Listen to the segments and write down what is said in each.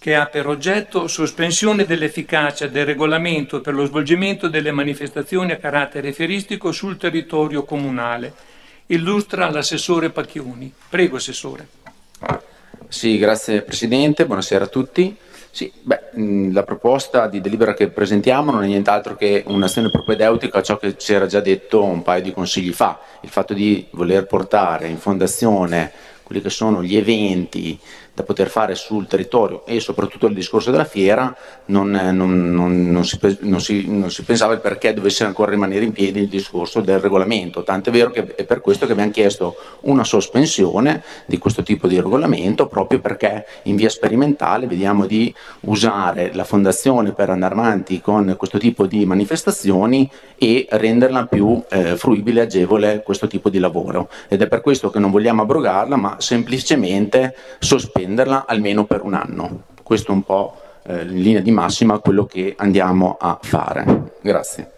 che ha per oggetto sospensione dell'efficacia del regolamento per lo svolgimento delle manifestazioni a carattere fieristico sul territorio comunale. Illustra l'assessore Pacchioni. Prego, assessore. Sì, grazie Presidente, buonasera a tutti. Sì, la proposta di delibera che presentiamo non è nient'altro che un'azione propedeutica a ciò che ci era già detto un paio di consigli fa, il fatto di voler portare in fondazione quelli che sono gli eventi da poter fare sul territorio e soprattutto il discorso della fiera non si pensava il perché dovesse ancora rimanere in piedi il discorso del regolamento, tant'è vero che è per questo che abbiamo chiesto una sospensione di questo tipo di regolamento, proprio perché in via sperimentale vediamo di usare la fondazione per andare avanti con questo tipo di manifestazioni e renderla più fruibile e agevole questo tipo di lavoro, ed è per questo che non vogliamo abrogarla ma semplicemente sospenderla almeno per un anno. Questo è un po' in linea di massima quello che andiamo a fare. Grazie.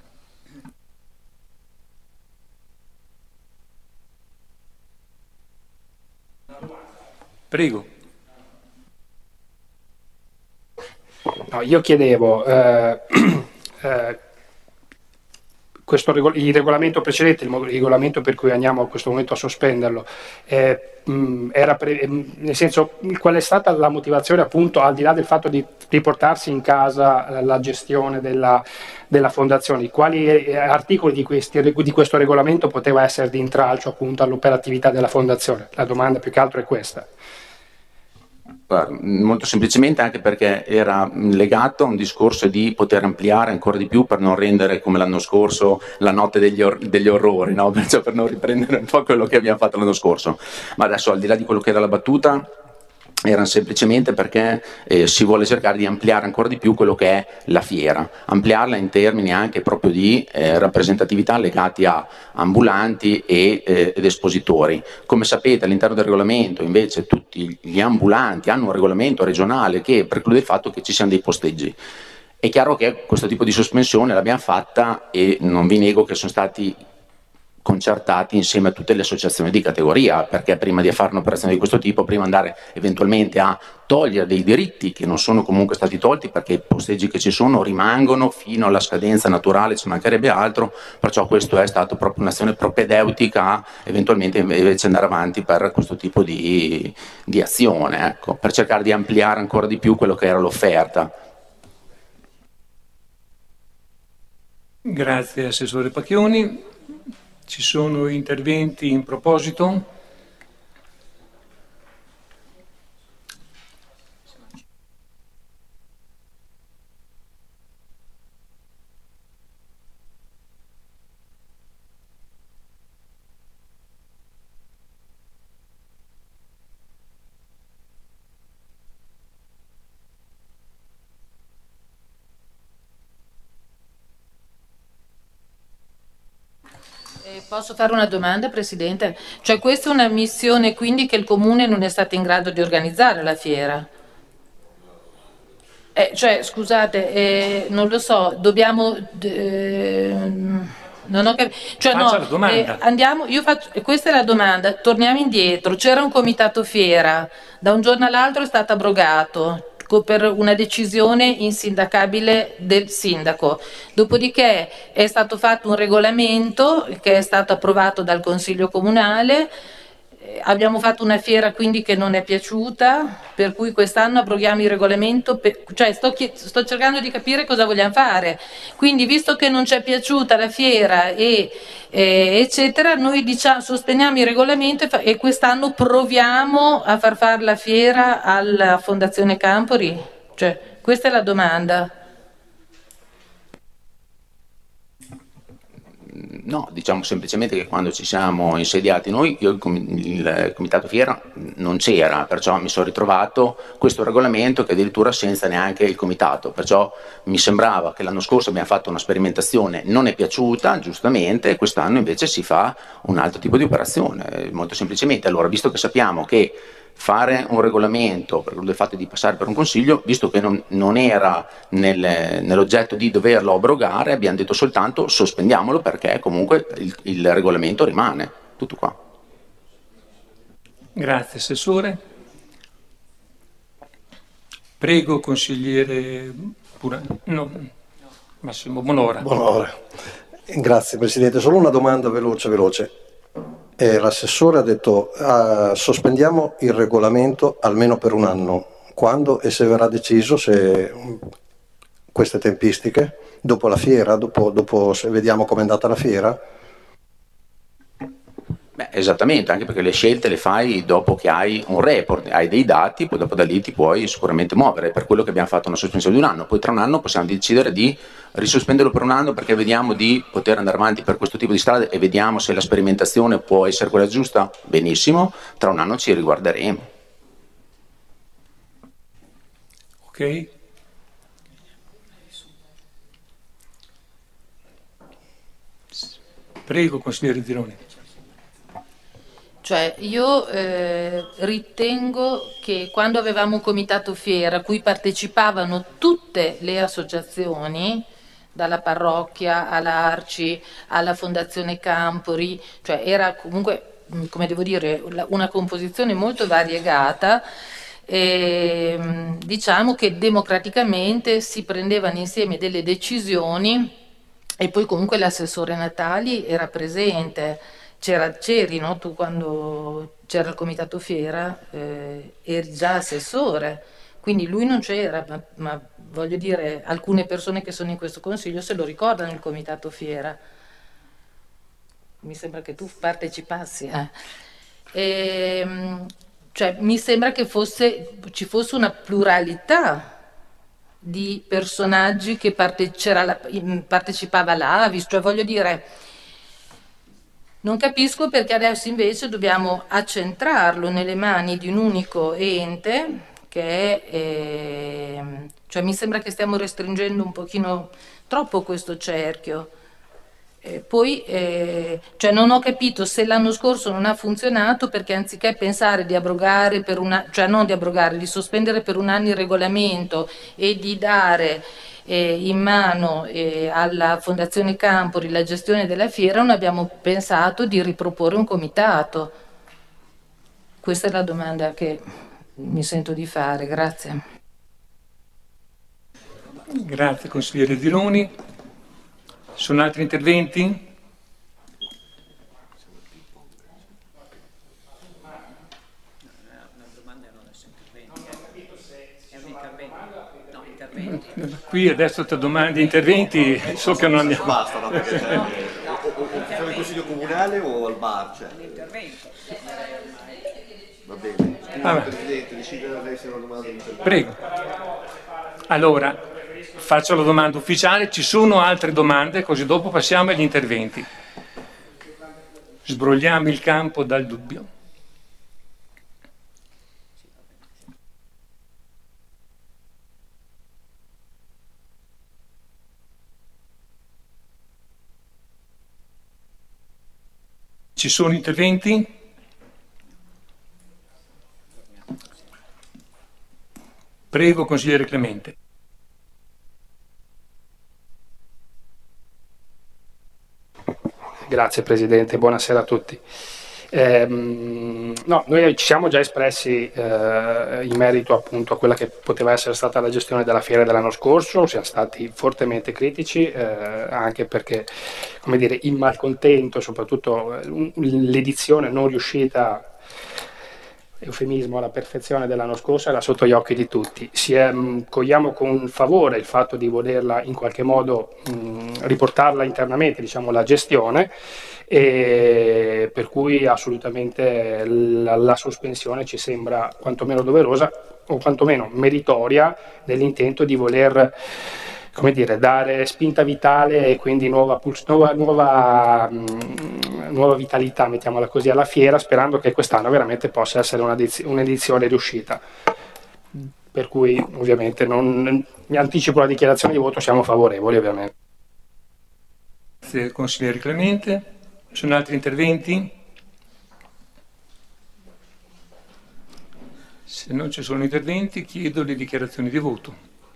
Prego. No, io chiedevo il regolamento precedente, il regolamento per cui andiamo a questo momento a sospenderlo, nel senso, qual è stata la motivazione, appunto, al di là del fatto di riportarsi in casa la gestione della fondazione? Quali articoli di questo regolamento poteva essere di intralcio, appunto, all'operatività della fondazione? La domanda più che altro è questa. Molto semplicemente anche perché era legato a un discorso di poter ampliare ancora di più per non rendere come l'anno scorso la notte degli orrori, no? Perciò per non riprendere un po' quello che abbiamo fatto l'anno scorso. Ma adesso, al di là di quello che era la battuta, era semplicemente perché si vuole cercare di ampliare ancora di più quello che è la fiera, ampliarla in termini anche proprio di rappresentatività legati a ambulanti ed espositori. Come sapete, all'interno del regolamento invece tutti gli ambulanti hanno un regolamento regionale che preclude il fatto che ci siano dei posteggi. È chiaro che questo tipo di sospensione l'abbiamo fatta e non vi nego che sono stati concertati insieme a tutte le associazioni di categoria, perché prima di fare un'operazione di questo tipo, prima andare eventualmente a togliere dei diritti che non sono comunque stati tolti, perché i posteggi che ci sono rimangono fino alla scadenza naturale, ci mancherebbe altro, perciò questo è stato proprio un'azione propedeutica a eventualmente invece andare avanti per questo tipo di azione, ecco, per cercare di ampliare ancora di più quello che era l'offerta. Grazie Assessore Pacchioni. Ci sono interventi in proposito? Posso fare una domanda, Presidente? Cioè, questa è una missione quindi che il Comune non è stato in grado di organizzare la fiera? Cioè, scusate, non lo so, dobbiamo... non ho capito. Cioè, Faccia no, la domanda. questa è la domanda, torniamo indietro. C'era un comitato fiera, da un giorno all'altro è stato abrogato per una decisione insindacabile del sindaco. Dopodiché è stato fatto un regolamento che è stato approvato dal Consiglio Comunale. Abbiamo fatto una fiera quindi che non è piaciuta, per cui quest'anno abroghiamo il regolamento, cioè sto cercando di capire cosa vogliamo fare. Quindi, visto che non ci è piaciuta la fiera eccetera, noi sosteniamo il regolamento e quest'anno proviamo a far fare la fiera alla Fondazione Campori? Cioè, questa è la domanda. No, diciamo semplicemente che quando ci siamo insediati noi, il comitato fiera non c'era, perciò mi sono ritrovato questo regolamento che addirittura senza neanche il comitato, perciò mi sembrava che l'anno scorso abbiamo fatto una sperimentazione, non è piaciuta giustamente, e quest'anno invece si fa un altro tipo di operazione, molto semplicemente. Allora, visto che sappiamo che fare un regolamento per il fatto di passare per un consiglio, visto che non era nell'oggetto di doverlo abrogare, abbiamo detto soltanto sospendiamolo perché comunque il regolamento rimane. Tutto qua. Grazie Assessore. Prego, consigliere Massimo Bonora. Buonasera. Grazie Presidente, solo una domanda veloce. L'assessore ha detto sospendiamo il regolamento almeno per un anno. Quando e se verrà deciso queste tempistiche? Dopo la fiera? Dopo se vediamo com'è andata la fiera? Beh, esattamente, anche perché le scelte le fai dopo che hai un report, hai dei dati, poi dopo da lì ti puoi sicuramente muovere. Per quello che abbiamo fatto una sospensione di un anno, poi tra un anno possiamo decidere di risospenderlo per un anno perché vediamo di poter andare avanti per questo tipo di strade e vediamo se la sperimentazione può essere quella giusta. Benissimo, tra un anno ci riguarderemo. Ok. Prego, consigliere Zironi. Cioè, io ritengo che quando avevamo un comitato fiera a cui partecipavano tutte le associazioni, dalla parrocchia all'Arci, alla Fondazione Campori, cioè era comunque, come devo dire, una composizione molto variegata, diciamo che democraticamente si prendevano insieme delle decisioni e poi comunque l'assessore Natali era presente. C'eri, no? Tu quando c'era il comitato fiera eri già assessore, quindi lui non c'era, ma voglio dire, alcune persone che sono in questo consiglio se lo ricordano il comitato fiera. Mi sembra che tu partecipassi. Cioè, mi sembra che ci fosse una pluralità di personaggi che partecipava all'Avis, cioè voglio dire. Non capisco perché adesso invece dobbiamo accentrarlo nelle mani di un unico ente cioè mi sembra che stiamo restringendo un pochino troppo questo cerchio. Cioè non ho capito se l'anno scorso non ha funzionato perché anziché pensare di abrogare cioè non di abrogare, di sospendere per un anno il regolamento e di dare in mano alla Fondazione Campori la gestione della fiera, non abbiamo pensato di riproporre un comitato. Questa è la domanda che mi sento di fare. Grazie. Grazie consigliere Zironi. Sono altri interventi? Qui adesso tra domande e interventi so che non andiamo. Basta, no, perché siamo in consiglio comunale o al bar? Cioè. Va bene. Presidente, decide lei se è una domanda di intervento. Prego. Allora, faccio la domanda ufficiale, ci sono altre domande, così dopo passiamo agli interventi. Sbrogliamo il campo dal dubbio. Ci sono interventi? Prego, consigliere Clemente. Grazie Presidente, buonasera a tutti. No, noi ci siamo già espressi in merito appunto a quella che poteva essere stata la gestione della fiera dell'anno scorso, siamo stati fortemente critici anche perché, come dire, il malcontento, soprattutto l'edizione non riuscita, eufemismo, alla perfezione dell'anno scorso era sotto gli occhi di tutti. Cogliamo con favore il fatto di volerla in qualche modo riportarla internamente, diciamo, la gestione, e per cui assolutamente la sospensione ci sembra quantomeno doverosa o quantomeno meritoria nell'intento di voler, come dire, dare spinta vitale e quindi nuova vitalità, mettiamola così, alla fiera, sperando che quest'anno veramente possa essere un'edizione riuscita. Per cui ovviamente mi anticipo la dichiarazione di voto, siamo favorevoli ovviamente. Grazie consigliere Clemente. Ci sono altri interventi? Se non ci sono interventi chiedo le dichiarazioni di voto.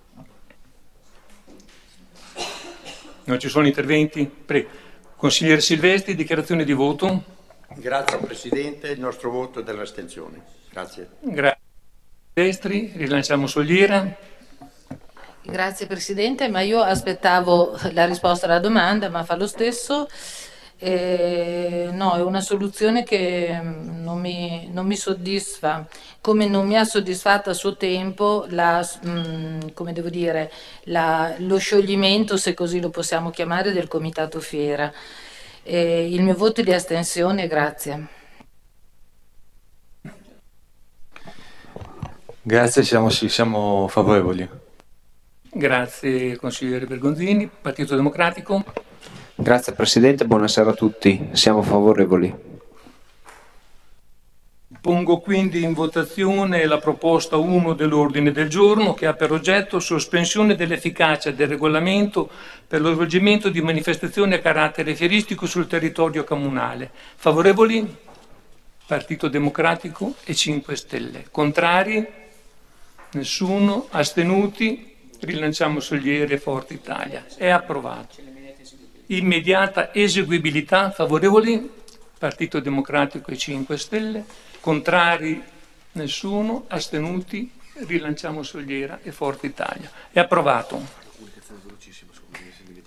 Non ci sono interventi? Prego. Consigliere Silvestri, dichiarazione di voto. Grazie Presidente, il nostro voto è dell'astensione. Grazie. Grazie. Destri, rilanciamo Soliera. Grazie Presidente, ma io aspettavo la risposta alla domanda, ma fa lo stesso. No, è una soluzione che non mi soddisfa, come non mi ha soddisfatto a suo tempo come devo dire, lo scioglimento, se così lo possiamo chiamare, del Comitato Fiera. Il mio voto è di astensione, grazie. Grazie, siamo favorevoli. Grazie consigliere Bergonzini, Partito Democratico. Grazie Presidente, buonasera a tutti, siamo favorevoli. Pongo quindi in votazione la proposta 1 dell'ordine del giorno che ha per oggetto sospensione dell'efficacia del regolamento per lo svolgimento di manifestazioni a carattere fieristico sul territorio comunale. Favorevoli? Partito Democratico e 5 Stelle. Contrari? Nessuno. Astenuti? Rilanciamo Soliere e Forza Italia. È approvato. Immediata eseguibilità. Favorevoli? Partito Democratico e 5 Stelle. Contrari? Nessuno. Astenuti? Rilanciamo Soliera e Forza Italia. È approvato.